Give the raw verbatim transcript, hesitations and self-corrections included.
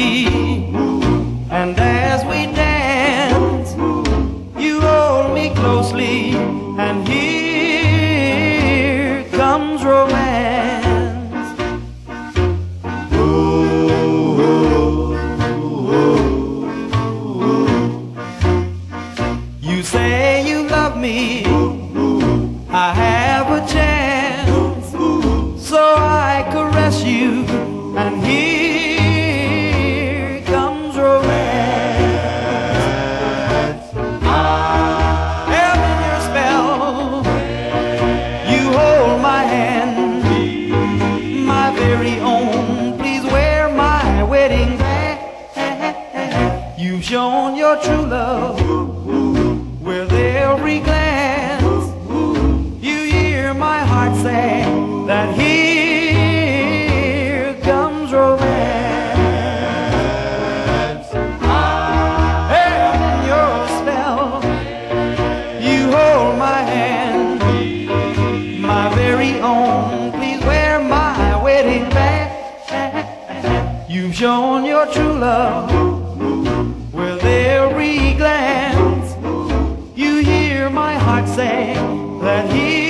me. And as we dance, you hold me closely, and here comes romance. Oh, oh, oh, oh. You say you love me, I have a chance, so I caress you, and here comes romance. I am in your spell, you hold my hand, my very own. Please wear my wedding band. You've shown your true love with every glance. You hear my heart say that here comes romance. I am in your spell, you hold my hand, my very own. Please wear my wedding band. You've shown your true love with every glance. You hear my heart say that he